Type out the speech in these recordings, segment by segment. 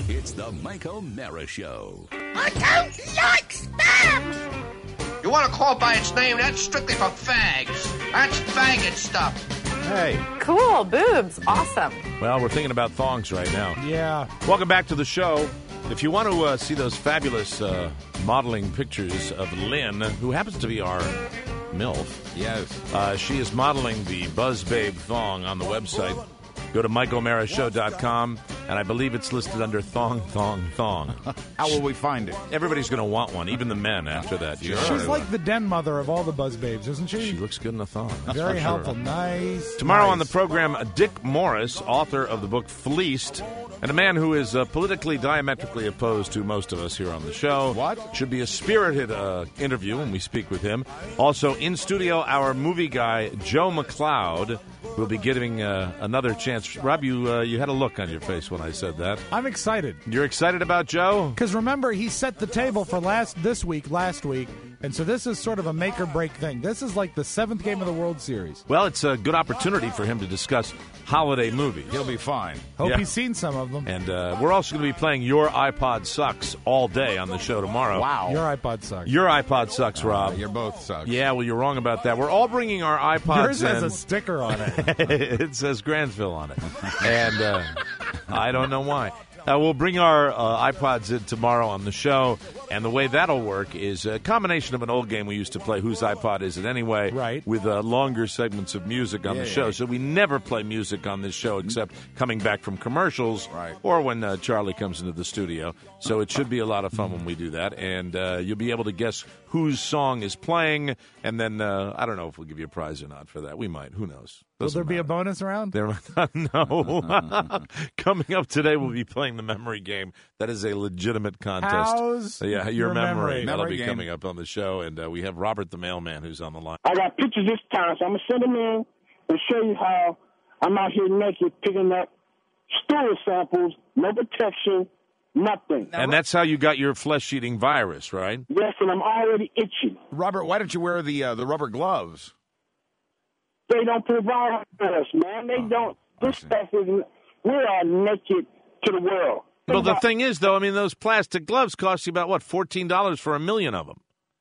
It's the Mike O'Mara Show. I don't like spam! You want to call it by its name? That's strictly for fags. That's faggot stuff. Hey. Cool. Boobs. Awesome. Well, we're thinking about thongs right now. Yeah. Welcome back to the show. If you want to see those fabulous modeling pictures of Lynn, who happens to be our MILF. Yes. She is modeling the Buzz Babe thong on the website. Go to MikeO'MaraShow.com, and I believe it's listed under thong. How will we find it? Everybody's going to want one, even the men after that. Sure. She's like the den mother of all the Buzz Babes, isn't she? She looks good in a thong. Very helpful. Nice. Tomorrow on the program, Dick Morris, author of the book Fleeced, and a man who is politically diametrically opposed to most of us here on the show. What? Should be a spirited interview when we speak with him. Also, in studio, our movie guy, Joe McLeod, will be giving another chance. Rob, you had a look on your face when I said that. I'm excited. You're excited about Joe? Because remember, he set the table for last week, and so this is sort of a make-or-break thing. This is like the 7th game of the World Series. Well, it's a good opportunity for him to discuss holiday movies. He'll be fine. Hope he's seen some of them. And we're also going to be playing Your iPod Sucks all day on the show tomorrow. Wow. Your iPod sucks. Your iPod sucks, Rob. You're both sucks. Yeah, well, you're wrong about that. We're all bringing our iPods Yours has in. a sticker on it. It says Granville on it. And I don't know why. We'll bring our iPods in tomorrow on the show, and the way that'll work is a combination of an old game we used to play, Whose iPod Is It Anyway? Right. With longer segments of music on the show. Yeah. So we never play music on this show except coming back from commercials Right. or when Charlie comes into the studio. So it should be a lot of fun when we do that, and you'll be able to guess whose song is playing, and then I don't know if we'll give you a prize or not for that. We might. Who knows? Will Doesn't there be a matter. bonus round? No. Coming up today, we'll be playing the memory game. That is a legitimate contest. How's your your memory. memory? That'll Memory be game. coming up on the show, and we have Robert the mailman who's on the line. I got pictures this time, so I'm going to send them in and show you how I'm out here naked picking up stool samples, no protection, nothing. And that's how you got your flesh-eating virus, right? Yes, and I'm already itching. Robert, why don't you wear the rubber gloves? They don't provide for us, man. They don't. This stuff is, we are naked to the world. Well, the thing is, though, I mean, those plastic gloves cost you about, what, $14 for 1,000,000 of them?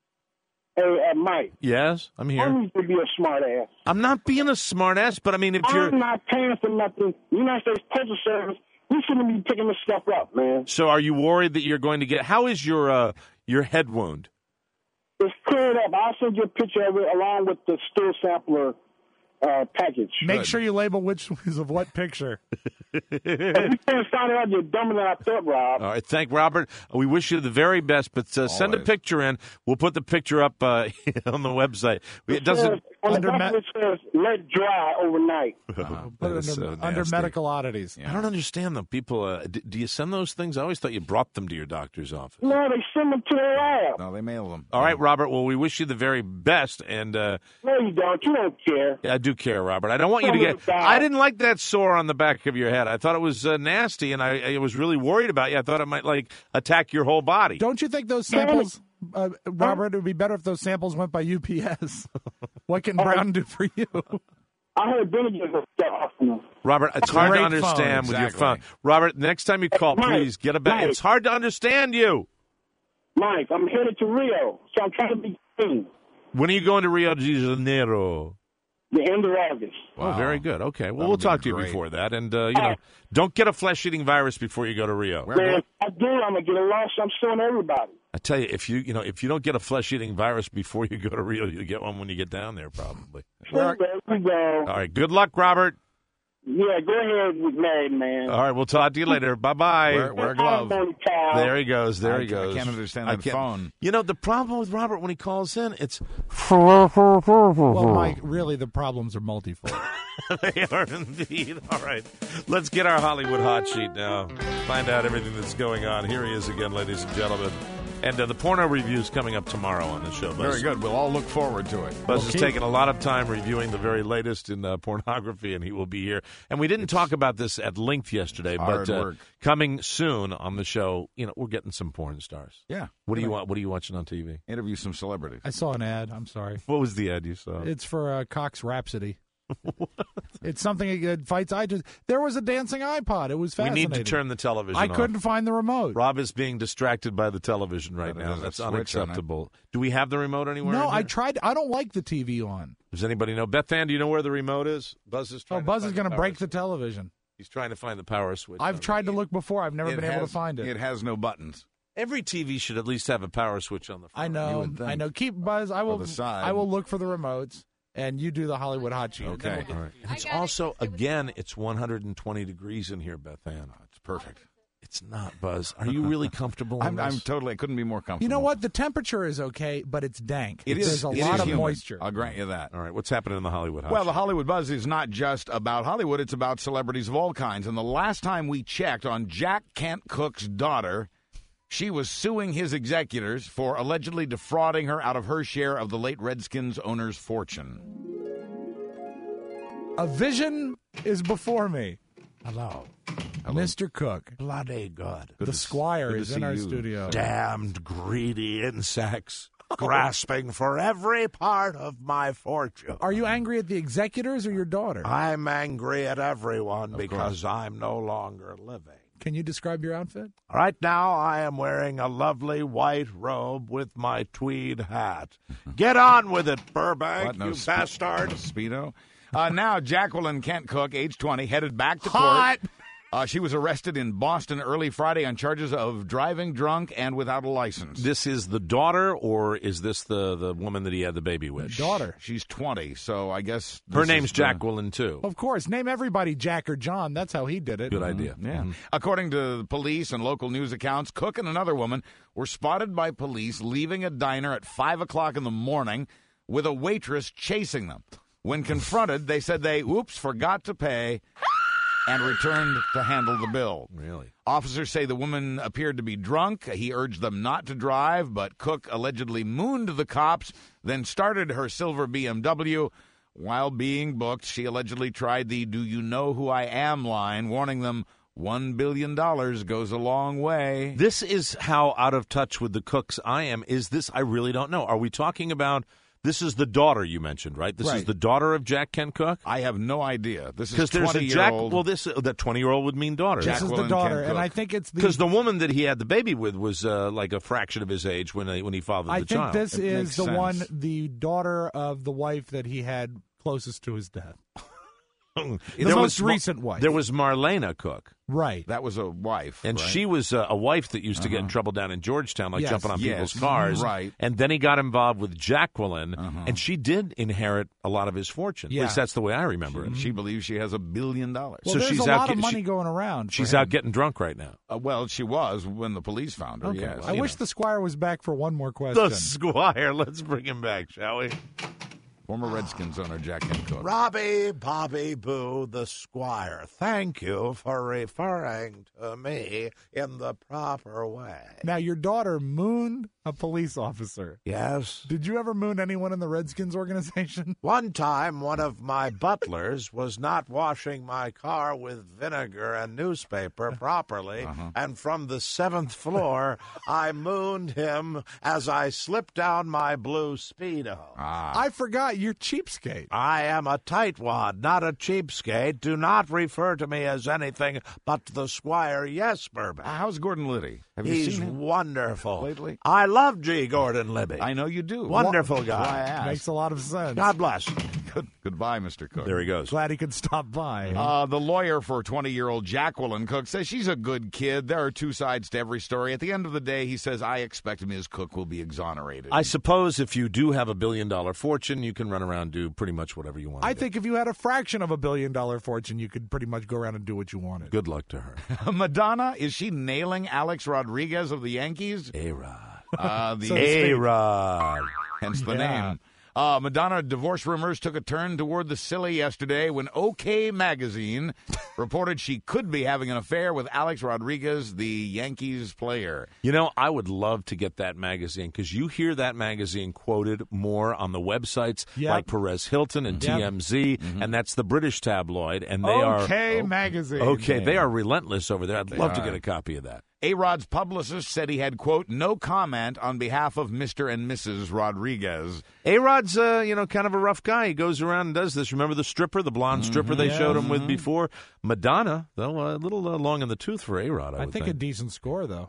Hey, Mike, Yes, I'm I here. need to be a smart ass. I'm not being a smartass, but I mean, if you're... I'm not paying for nothing. United States Postal Service, we shouldn't be picking this stuff up, man. So are you worried that you're going to get... How is your head wound? It's cleared up. I'll send you a picture of it along with the stool sampler package. Make sure you label which is of what picture. If you can't find it out, you're dumber than I thought, Rob. All right, thank Robert. We wish you the very best, but send a Always. picture in. We'll put the picture up on the website. It doesn't. On the Under back of it says, let dry overnight. Put it is under nasty. medical oddities. I don't understand them. People, do you send those things? I always thought you brought them to your doctor's office. No, they send them to the lab. No, they mail them. All right, Robert. Well, we wish you the very best, and No, you don't. You don't care. I do care, Robert. I don't want you to get. I didn't like that sore on the back of your head. I thought it was nasty, and I was really worried about you. I thought it might attack your whole body. Don't you think those samples, Robert, it would be better if those samples went by UPS? What can Brown do for you? I heard Benny get that off them. Robert, it's hard to Great understand phone. with your Exactly. phone. Robert, next time you call, Mike, please get a back. Mike. It's hard to understand you. Mike, I'm headed to Rio, so I'm trying to be clean. When are you going to Rio de Janeiro? The end of August. Oh, very good. Okay. Well, That'll we'll be talk to you great. before that. And, don't get a flesh-eating virus before you go to Rio. Man, if I do, I'm going to get a loss. I'm suing everybody. I tell you, if you don't get a flesh-eating virus before you go to Rio, you'll get one when you get down there, probably. There we go. All right. Good luck, Robert. Yeah, go ahead with married man. All right. We'll talk to you later. Bye-bye. Wear a glove. There he goes. There he I goes. can't understand I that can't- phone. You know, the problem with Robert when he calls in, it's... Well, Mike, really, the problems are multifold. They are indeed. All right. Let's get our Hollywood hot sheet now. Find out everything that's going on. Here he is again, ladies and gentlemen. And the porno review is coming up tomorrow on the show. Very good. We'll all look forward to it. Buzz has taken a lot of time reviewing the very latest in pornography, and he will be here. And we didn't talk about this at length yesterday, hard but work. coming soon on the show, we're getting some porn stars. Yeah. What do you want? What are you watching on TV? Interview some celebrities. I saw an ad. I'm sorry. What was the ad you saw? It's for Cox Rhapsody. It's something that fights iTunes. There was a dancing iPod. It was We fascinating. need to turn the television I off. couldn't find the remote. Rob is being distracted by the television right now. That's unacceptable. Do we have the remote anywhere? No, in I here? tried. I don't like the TV on. Does anybody know? Beth Ann, do you know where the remote is? Buzz is trying Buzz is going to break the television. He's trying to find the power switch. I've tried to look before. I've never been able to find it. It has no buttons. Every TV should at least have a power switch on the front. I know. I know. Keep Buzz. I will. the side. I will look for the remotes, and you do the Hollywood hot sheet. Okay. All right. And it's also, again, it's 120 degrees in here, Beth Ann. It's perfect. It's not, Buzz. Are you really comfortable in I'm this? totally. I couldn't be more comfortable. You know what? The temperature is okay, but it's dank. It is. There's a It lot is of humid. moisture. I'll grant you that. All right. What's happening in the Hollywood Hot Well, Sheet? the Hollywood Buzz is not just about Hollywood. It's about celebrities of all kinds. And the last time we checked on Jack Kent Cook's daughter, she was suing his executors for allegedly defrauding her out of her share of the late Redskins owner's fortune. A vision is before me. Hello. Mr. Cook. Bloody good. The Squire good to is see in our you. studio. Damned greedy insects grasping for every part of my fortune. Are you angry at the executors or your daughter? I'm angry at everyone because I'm no longer living. Can you describe your outfit? Right now, I am wearing a lovely white robe with my tweed hat. Get on with it, Burbank, What? No you spe- bastard. Speedo. Now, Jacqueline Kent Cook, age 20, headed back to Hot. court. She was arrested in Boston early Friday on charges of driving drunk and without a license. This is the daughter, or is this the woman that he had the baby with? Daughter. She's 20, so I guess Her this name's is the- Jacqueline, too. Of course. Name everybody Jack or John. That's how he did it. Good idea. Yeah. According to the police and local news accounts, Cook and another woman were spotted by police leaving a diner at 5 o'clock in the morning with a waitress chasing them. When confronted, they said they, forgot to pay and returned to handle the bill. Really? Officers say the woman appeared to be drunk. He urged them not to drive, but Cook allegedly mooned the cops, then started her silver BMW. While being booked, she allegedly tried the "Do you know who I am" line, warning them $1 billion goes a long way. This is how out of touch with the Cooks I am. Is this? I really don't know. Are we talking about? This is the daughter you mentioned, right? This is Right. the daughter of Jack Kent Cook? I have no idea. This is Because there's a Jack. 20-year-old. Well, that 20-year-old would mean daughter. This is the Jacqueline daughter, Kent and Cook. I think it's Because the. the woman that he had the baby with was like a fraction of his age when he fathered I the think child. this It is makes the sense. one, the daughter of the wife that he had closest to his death. The most recent wife. There was Marlena Cook, Right. That was a wife. and right? she was a wife that used to get in trouble down in Georgetown, like Yes. jumping on Yes. people's cars. Right. And then he got involved with Jacqueline, and she did inherit a lot of his fortune. At Yeah. least that's the way I remember it. She believes she has $1 billion. Well, So there's she's a out lot of get- money she- going around. for She's him. out getting drunk right now. Well, she was when the police found her. Okay. Yes. I You wish know. the Squire was back for one more question. The Squire. Let's bring him back, shall we? Former Redskins owner Jack Kent Cook. Robbie Bobby Boo, the Squire. Thank you for referring to me in the proper way. Now, your daughter mooned a police officer. Yes. Did you ever moon anyone in the Redskins organization? One time, one of my butlers was not washing my car with vinegar and newspaper properly, and from the 7th floor, I mooned him as I slipped down my blue Speedo. I forgot, you're cheapskate. I am a tightwad, not a cheapskate. Do not refer to me as anything but the Squire. Yes, Burbank. How's Gordon Liddy? Have you He's seen him wonderful. lately? I love G. Gordon Libby. I know you do. Wonderful That's why I guy. asked. Makes a lot of sense. God bless. Goodbye, Mr. Cook. There he goes. Glad he could stop by. The lawyer for 20-year-old Jacqueline Cook says she's a good kid. There are two sides to every story. At the end of the day, he says, I expect Ms. Cook will be exonerated. I suppose if you do have $1 billion fortune, you can run around and do pretty much whatever you want. I think if you had a fraction of $1 billion fortune, you could pretty much go around and do what you wanted. Good luck to her. Madonna, is she nailing Alex Rodriguez of the Yankees? A-Rod. The So to speak. A-Rod. hence the Yeah. name. Madonna divorce rumors took a turn toward the silly yesterday when OK Magazine reported she could be having an affair with Alex Rodriguez, the Yankees player. You know, I would love to get that magazine because you hear that magazine quoted more on the websites like Perez Hilton and TMZ, and that's the British tabloid, and they are magazine. Okay, they are relentless over there. I'd love to get a copy of that. A-Rod's publicist said he had, quote, no comment on behalf of Mr. and Mrs. Rodriguez. A-Rod's, kind of a rough guy. He goes around and does this. Remember the stripper, the blonde stripper they showed him with before? Madonna, though, a little long in the tooth for A-Rod, I would think. A decent score, though.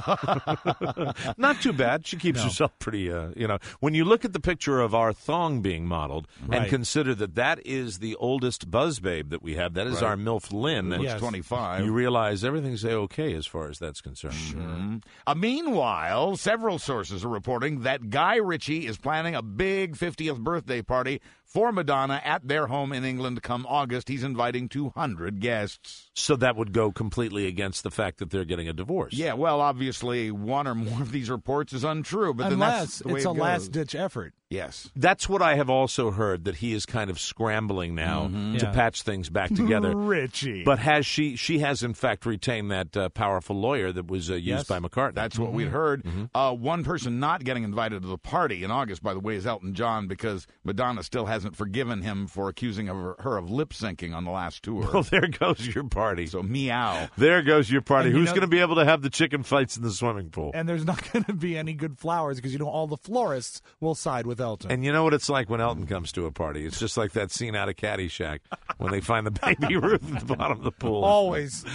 Not too bad. She keeps herself pretty, When you look at the picture of our thong being modeled and consider that is the oldest buzz babe that we have, that is our MILF Lynn. Looks 25. You realize everything's okay as far as that's concerned. Meanwhile, several sources are reporting that Guy Ritchie is planning a big 50th birthday party for Madonna at their home in England come August. He's inviting 200 guests. So that would go completely against the fact that they're getting a divorce. Yeah, well, obviously, one or more of these reports is untrue. But unless then that's it's a last-ditch effort. Yes. That's what I have also heard, that he is kind of scrambling now to patch things back together. Richie. But has she has, in fact, retained that powerful lawyer that was used by McCartney. That's what we heard. One person not getting invited to the party in August, by the way, is Elton John, because Madonna still hasn't forgiven him for accusing her of lip-syncing on the last tour. Well, there goes your party. So meow. There goes your party. Who's going to be able to have the chicken fights in the swimming pool? And there's not going to be any good flowers because, all the florists will side with Elton. And you know what it's like when Elton comes to a party? It's just like that scene out of Caddyshack when they find the baby Ruth at the bottom of the pool. Always.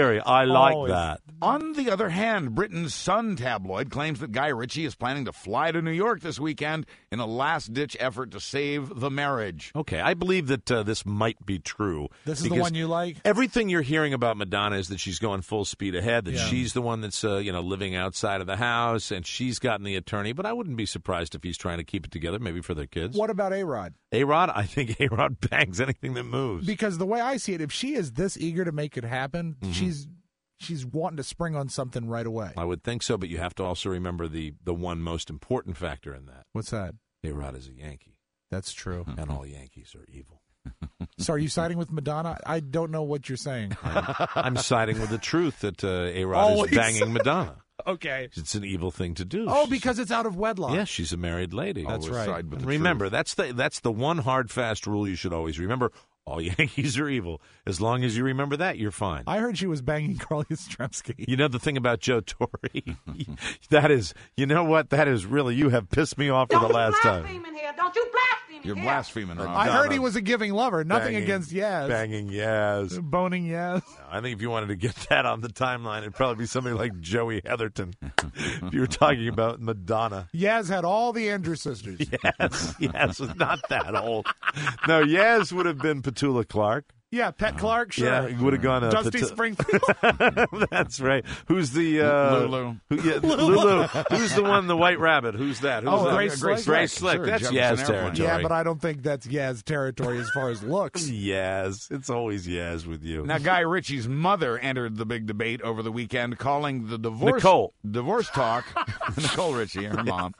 I like that. On the other hand, Britain's Sun tabloid claims that Guy Ritchie is planning to fly to New York this weekend in a last-ditch effort to save the marriage. Okay, I believe that this might be true. This is the one you like? Everything you're hearing about Madonna is that she's going full speed ahead, that she's the one that's living outside of the house, and she's gotten the attorney. But I wouldn't be surprised if he's trying to keep it together, maybe for their kids. What about A-Rod? A-Rod? I think A-Rod bangs anything that moves. Because the way I see it, if she is this eager to make it happen, she's wanting to spring on something right away. I would think so, but you have to also remember the one most important factor in that. What's that? A-Rod is a Yankee. That's true. And all Yankees are evil. So are you siding with Madonna? I don't know what you're saying. I'm siding with the truth that A-Rod is banging Madonna. Okay. It's an evil thing to do. Oh, because it's out of wedlock. Yes, she's a married lady. That's right. And remember, that's the one hard, fast rule you should always remember. All Yankees are evil. As long as you remember that, you're fine. I heard she was banging Carl Yastrzemski. You know the thing about Joe Torre? That is, you know what? That is really, you have pissed me off for the last time. Don't you blaspheme You're blaspheming, Rob. I heard he was a giving lover. Nothing against Yaz. Banging Yaz. Boning Yaz. I think if you wanted to get that on the timeline, it'd probably be somebody like Joey Heatherton. If you were talking about Madonna. Yaz had all the Andrew sisters. Yes, not that old. No, Yaz would have been Petula Clark. Yeah, Pet Clark, sure. Yeah, he would have gone Dusty Springfield. That's right. Who's the Lulu? Lulu. Who's the one? The White Rabbit. Who's that? Who's that? Grace Slick. Grace Slick. Sure, That's Jefferson Yaz Airplane. territory. Yeah, but I don't think that's Yaz territory as far as looks. Yaz. It's always Yaz with you. Now, Guy Ritchie's mother entered the big debate over the weekend, calling the divorce talk. Nicole Richie, her mom.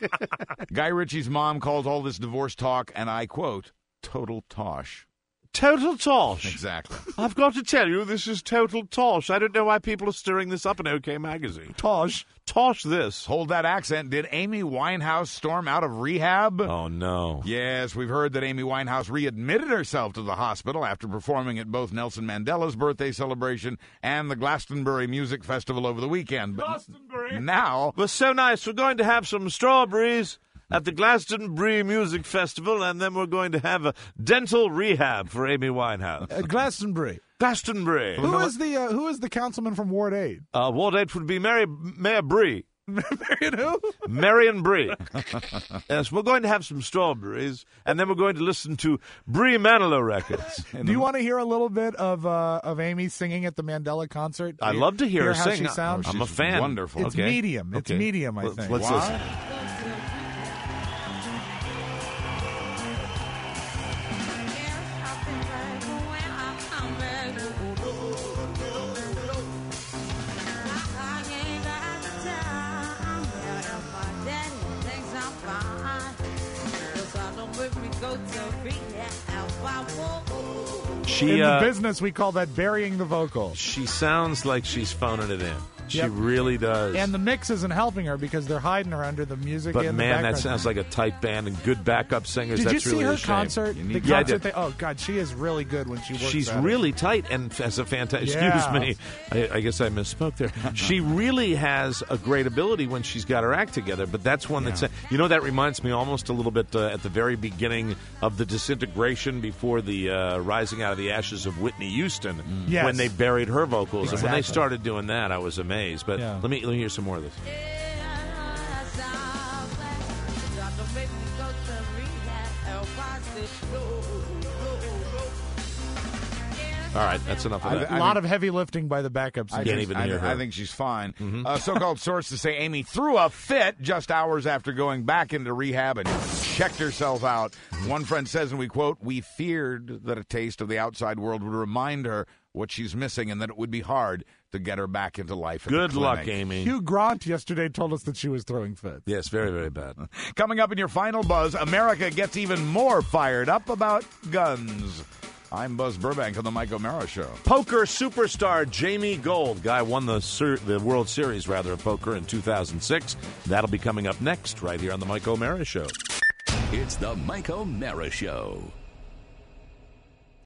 Guy Ritchie's mom called all this divorce talk, and I quote, total tosh. Total tosh. Exactly. I've got to tell you, this is total tosh. I don't know why people are stirring this up in OK Magazine. Tosh. Tosh this. Hold that accent. Did Amy Winehouse storm out of rehab? Oh, no. Yes, we've heard that Amy Winehouse readmitted herself to the hospital after performing at both Nelson Mandela's birthday celebration and the Glastonbury Music Festival over the weekend. But Glastonbury. now... It was so nice. We're going to have some strawberries at the Glastonbury Music Festival, and then we're going to have a dental rehab for Amy Winehouse. Glastonbury. Glastonbury. Who is the councilman from Ward 8? Ward 8 would be Mayor Bree. Marion who? Marion Bree. Yes, we're going to have some strawberries, and then we're going to listen to Bree Manilow records. Do you want to hear a little bit of Amy singing at the Mandela concert? I'd love to hear her how sing. She sounds? I'm a fan. Wonderful. It's medium. It's medium, I think. Let's listen. In the business, we call that burying the vocal. She sounds like she's phoning it in. She Yep. really does. And the mix isn't helping her because they're hiding her under the music. But and the man, that background. sounds like a tight band and good backup singers. Did That's you see really her a shame. concert? The Yeah, I concert did. thing? Oh God, she is really good when she works. She's at it. really tight and has a fantastic. Yeah. Excuse me, I guess I misspoke there. She really has a great ability when she's got her act together. But that's one that's that reminds me almost a little bit at the very beginning of the disintegration before the rising out of the ashes of Whitney Houston Yes. when they buried her vocals. And when they Exactly. started doing that, I was amazed. But Yeah. let me hear some more of this. All right, that's enough of that. A lot of heavy lifting by the backup I singer. can't even hear her. I think she's fine. So-called sources say Amy threw a fit just hours after going back into rehab and checked herself out. One friend says, and we quote, "We feared that a taste of the outside world would remind her what she's missing and that it would be hard to get her back into life." Good luck, Amy. Hugh Grant yesterday told us that she was throwing fits. Yes, very, very bad. Coming up in your final buzz, America gets even more fired up about guns. I'm Buzz Burbank on the Mike O'Mara Show. Poker superstar Jamie Gold. Guy won the World Series, of poker in 2006. That'll be coming up next right here on the Mike O'Mara Show. It's the Mike O'Mara Show.